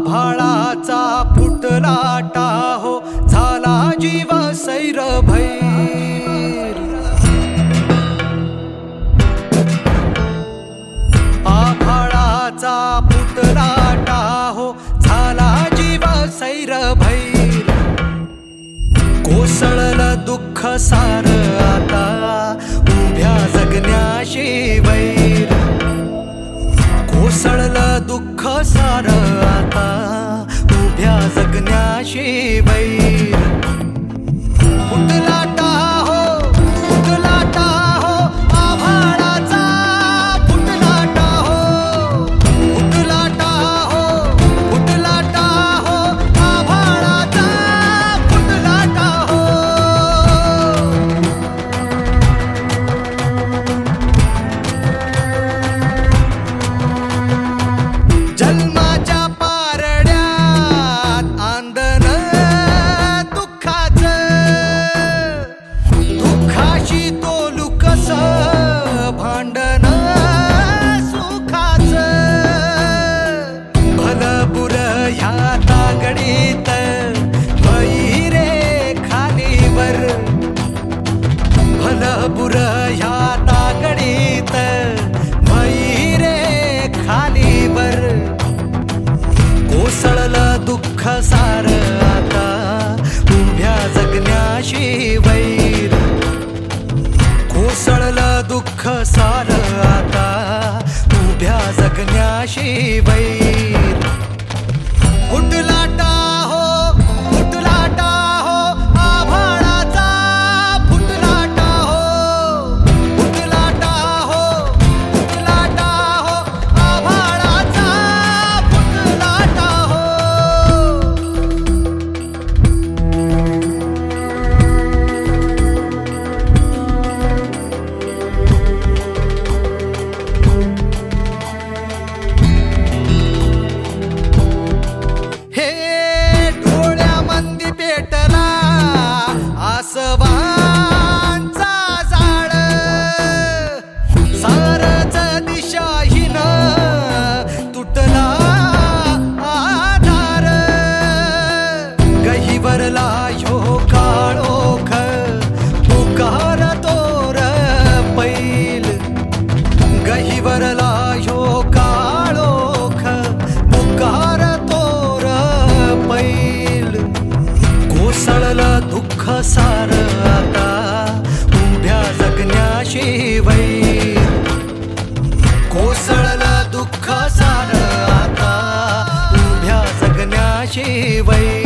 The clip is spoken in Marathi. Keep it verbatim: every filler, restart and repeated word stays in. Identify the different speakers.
Speaker 1: आभाळाचा फुटला टाहो झाला जीव सैर भैर। आभाळाचा फुटला टाहो झाला जीव सैर भैर। कोसळलं दुःख सार आता उभ्या जगण्याशी वैर। कोसळलं दुःख सार आता उभ्या जगण्याशी वैर। फुटला टाहो फुटला टाहो आभाळाचा फुटला टाहो। फुटला टाहो फुटला टाहो आभाळाचा फुटला टाहो। जन्माच्या पारड्यात आंदन दुःखाचं। दुःखाशी तोलू कसं भांडण सुखाचं। भलं बुरं ह्या तागडीत वैरे खालीवर। भलं बुरं ह्या तागडीत वैरे खालीवर। कोसळलं दुःख सार आता उभ्या जगण्याशी वैर। कोसळलं दुःख सार आता उभ्या जगण्याशी वैर। फुटला टाहो फुटला टाहो आभाळाचा फुटला टाहो। फुटला टाहो फुटला टाहो आभाळाचा फुटला टाहो। हे डोळ्यामंदी पेटला आसवांचा जाळ। सारच दिशाहीन तुटला आधार। गहिवरला ह्यो काळोख पुकार तोर पैल। गहिवरला ह्यो काळोख पुकार तोर पैल। कोसळलं दुःख सार आता उभ्या जगण्याशी वैर। कोसळलं दुःख सार आता उभ्या जगण्याशी वैर।